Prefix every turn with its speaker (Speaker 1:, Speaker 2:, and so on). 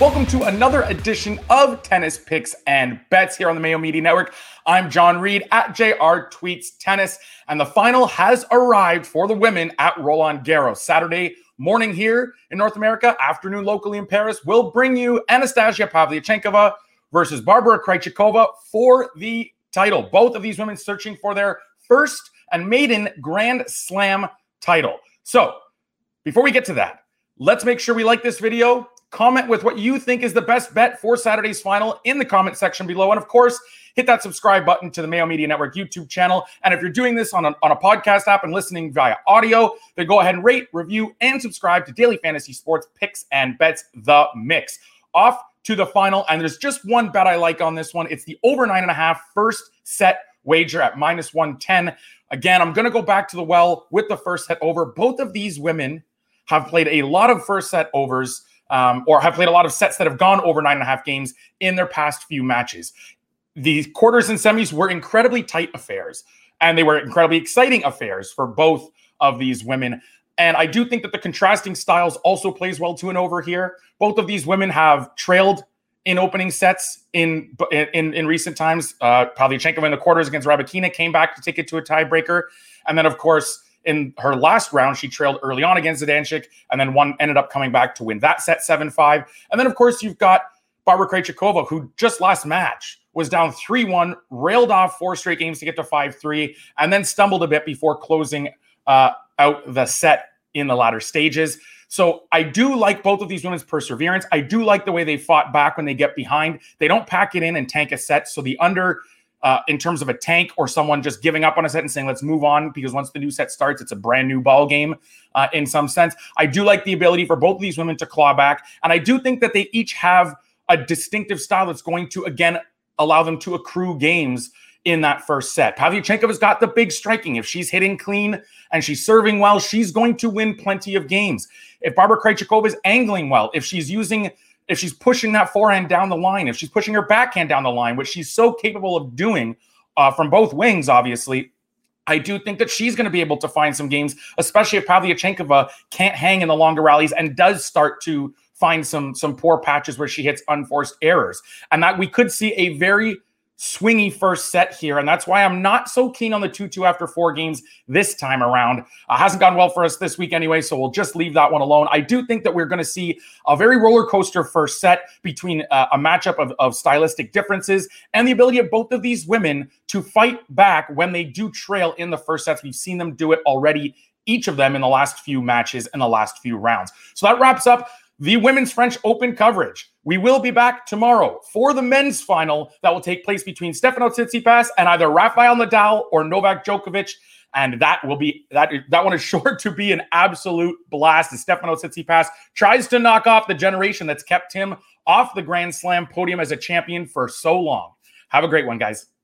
Speaker 1: Welcome to another edition of Tennis Picks and Bets here on the Mayo Media Network. I'm John Reed at JR Tweets Tennis, and the final has arrived for the women at Roland Garros. Saturday morning here in North America, afternoon locally in Paris. We'll bring you Anastasia Pavlyuchenkova versus Barbara Krejcikova for the title. Both of these women searching for their first and maiden Grand Slam title. So, before we get to that, let's make sure we like this video. Comment with what you think is the best bet for Saturday's final in the comment section below. And of course, hit that subscribe button to the Mayo Media Network YouTube channel. And if you're doing this on a podcast app and listening via audio, then go ahead and rate, review, and subscribe to Daily Fantasy Sports Picks and Bets, The Mix. Off to the final. And there's just one bet I like on this one. It's the over 9.5 first set wager at -110. Again, I'm going to go back to the well with the first set over. Both of these women have played a lot of first set overs. Or have played a lot of sets that have gone over 9.5 games in their past few matches. The quarters and semis were incredibly tight affairs, and they were incredibly exciting affairs for both of these women. And I do think that the contrasting styles also plays well to an over here. Both of these women have trailed in opening sets in recent times. Pavlyuchenkova in the quarters against Rybakina came back to take it to a tiebreaker. And then, of course, in her last round, she trailed early on against Zidansek, and then ended up coming back to win that set 7-5. And then, of course, you've got Barbara Krejcikova, who just last match was down 3-1, railed off 4 straight games to get to 5-3, and then stumbled a bit before closing out the set in the latter stages. So I do like both of these women's perseverance. I do like the way they fought back when they get behind. They don't pack it in and tank a set. So the under in terms of a tank or someone just giving up on a set and saying, let's move on, because once the new set starts, it's a brand new ball game in some sense. I do like the ability for both of these women to claw back. And I do think that they each have a distinctive style that's going to, again, allow them to accrue games in that first set. Pavlyuchenkova's got the big striking. If she's hitting clean and she's serving well, she's going to win plenty of games. If Barbara Krejcikova is angling well, if she's pushing that forehand down the line, if she's pushing her backhand down the line, which she's so capable of doing from both wings, obviously, I do think that she's going to be able to find some games, especially if Pavlyuchenkova can't hang in the longer rallies and does start to find some poor patches where she hits unforced errors. And that we could see a very swingy first set here, and that's why I'm not so keen on the 2-2 after 4 games this time around. Hasn't gone well for us this week anyway, so we'll just leave that one alone. I do think that we're going to see a very roller coaster first set between a matchup of stylistic differences and the ability of both of these women to fight back when they do trail in the first sets. We've seen them do it already, each of them in the last few matches and the last few rounds. So that wraps up the Women's French Open coverage. We will be back tomorrow for the men's final that will take place between Stefano Tsitsipas and either Rafael Nadal or Novak Djokovic. And that one is sure to be an absolute blast as Stefano Tsitsipas tries to knock off the generation that's kept him off the Grand Slam podium as a champion for so long. Have a great one, guys.